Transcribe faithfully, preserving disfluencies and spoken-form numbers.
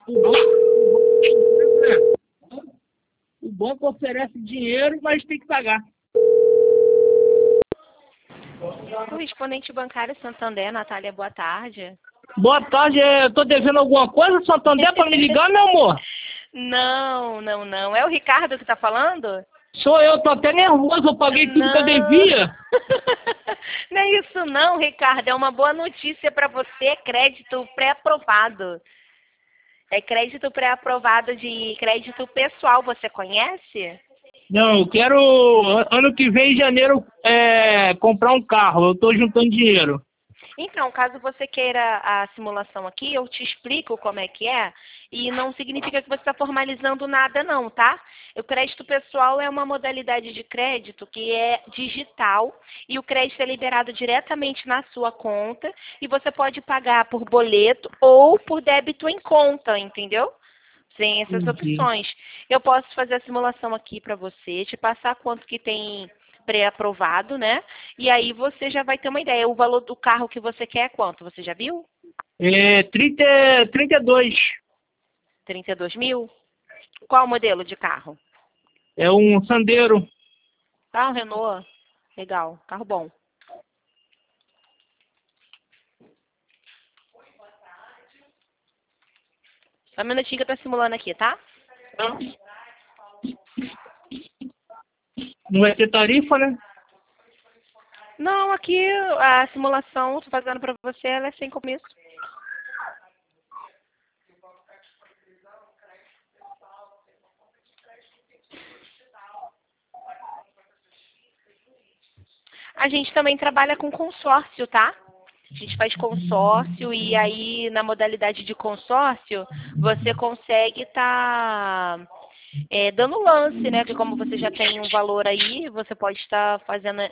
O banco, o banco oferece dinheiro, mas tem que pagar. Correspondente bancário Santander, Natália, boa tarde. Boa tarde, eu tô devendo alguma coisa, Santander, para me ligar, meu amor? Não, não, não. É o Ricardo que tá falando? Sou eu, tô até nervoso, eu paguei tudo Não. que eu devia. Não é isso não, Ricardo. É uma boa notícia para você. É crédito pré-aprovado. É crédito pré-aprovado de crédito pessoal. Você conhece? Não, eu quero, ano que vem, em janeiro, é, comprar um carro, eu tô juntando dinheiro. Então, caso você queira a simulação aqui, eu te explico como é que é. E não significa que você está formalizando nada não, tá? O crédito pessoal é uma modalidade de crédito que é digital e o crédito é liberado diretamente na sua conta e você pode pagar por boleto ou por débito em conta, entendeu? Tem essas Entendi. opções. Eu posso fazer a simulação aqui para você, te passar quanto que tem pré-aprovado, né? E aí você já vai ter uma ideia. O valor do carro que você quer é quanto? Você já viu? É, trinta, trinta e dois. trinta e dois mil? Qual modelo de carro? É um Sandero. Ah, um Renault. Legal, carro bom. Só um minutinho que eu tô simulando aqui, tá? Não vai ter tarifa, né? Não, aqui a simulação, tô fazendo pra você, ela é sem compromisso. A gente também trabalha com consórcio, tá? A gente faz consórcio e aí na modalidade de consórcio você consegue estar tá, é, dando lance, né? Que como você já tem um valor aí, você pode estar fazendo